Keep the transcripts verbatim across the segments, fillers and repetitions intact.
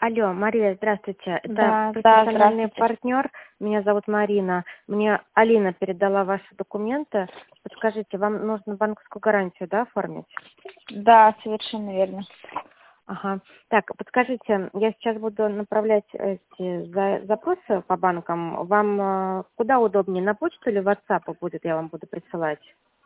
Алло, Мария, здравствуйте. Это Да, да, профессиональный здравствуйте. партнер. Меня зовут Марина. Мне Алина передала ваши документы. Подскажите, вам нужно банковскую гарантию, да, оформить? Да, совершенно верно. Ага. Так, подскажите, я сейчас буду направлять эти за- запросы по банкам. Вам э, куда удобнее, на почту или в WhatsApp будет, я вам буду присылать?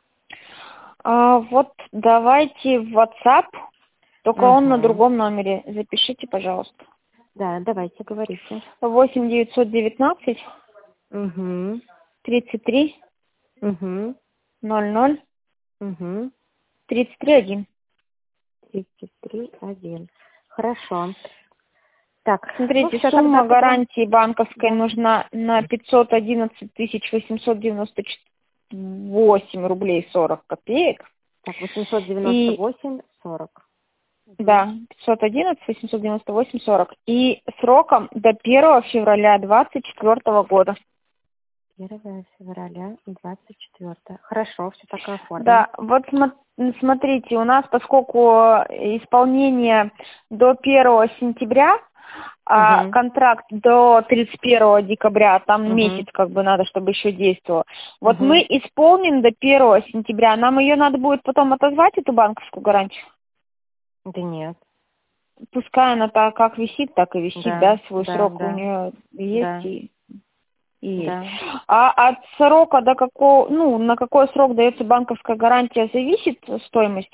А, вот давайте в WhatsApp, только он на Угу. другом номере. Запишите, пожалуйста. Да, давайте, говорите. восемь девятьсот девятнадцать Угу. тридцать три Угу. ноль ноль Угу. тридцать три один. тридцать три один. Хорошо. Так, ну Смотрите, все, тогда сумма прям... гарантии банковской Да. нужна на пятьсот одиннадцать тысяч восемьсот девяносто восемь рублей сорок копеек. Так, восемьсот девяносто И восемь сорок. Угу. да, пятьсот одиннадцать восемьсот девяносто восемь сорок. И сроком до первого февраля двадцать четвёртого года. первое февраля двадцать четвёртое. Хорошо, все так и оформим. Да, вот смо- смотрите, у нас, поскольку исполнение до первого сентября, а Угу. контракт до тридцать первого декабря, там месяц Угу. как бы надо, чтобы еще действовало. Вот мы Угу. исполним до первого сентября, нам ее надо будет потом отозвать, эту банковскую гарантию? Да нет. Пускай она так как висит, так и висит, Да, да, свой да, срок у да, нее есть да, и, и есть. да. А от срока до какого, ну, на какой срок дается банковская гарантия, зависит стоимость?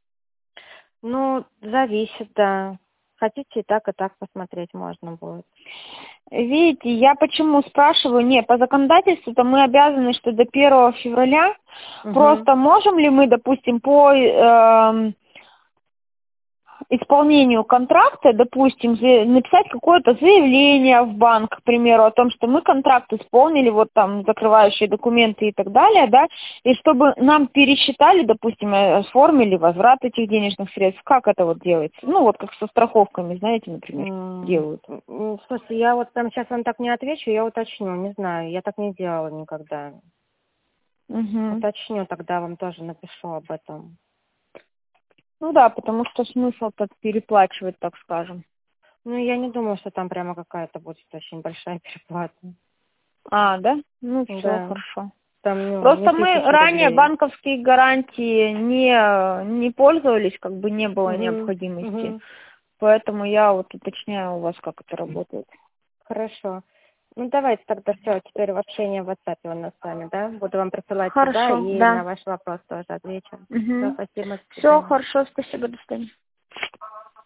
Ну, зависит, да. Хотите и так, и так посмотреть можно будет. Видите, я почему спрашиваю, не, по законодательству-то мы обязаны, что до первого февраля, Угу. просто можем ли мы, допустим, по эм, исполнению контракта, допустим, за- написать какое-то заявление в банк, к примеру, о том, что мы контракт исполнили, вот там закрывающие документы и так далее, да, и чтобы нам пересчитали, допустим, э, оформили возврат этих денежных средств, как это вот делается? Ну, вот как со страховками, знаете, например, М, делают. м, Слушайте, я вот прям сейчас вам так не отвечу, я уточню, не знаю, я так не делала никогда. Мгм. Уточню, тогда вам тоже напишу об этом. Ну да, потому что смысл-то переплачивать, так скажем. Ну, я не думаю, что там прямо какая-то будет очень большая переплата. А, да? Ну все, Да, хорошо. там ну, не Просто мы тысячи ранее рублей. банковские гарантии не, не пользовались, как бы не было Угу, необходимости. угу. Поэтому я вот уточняю у вас, как это работает. Хорошо. Ну, давайте тогда все, теперь в общении в WhatsApp у нас с вами, да? Буду вам присылать туда Хорошо, и на да. ваш вопрос тоже отвечу. Все, Угу. спасибо, до Все, свидания. хорошо, спасибо, до свидания.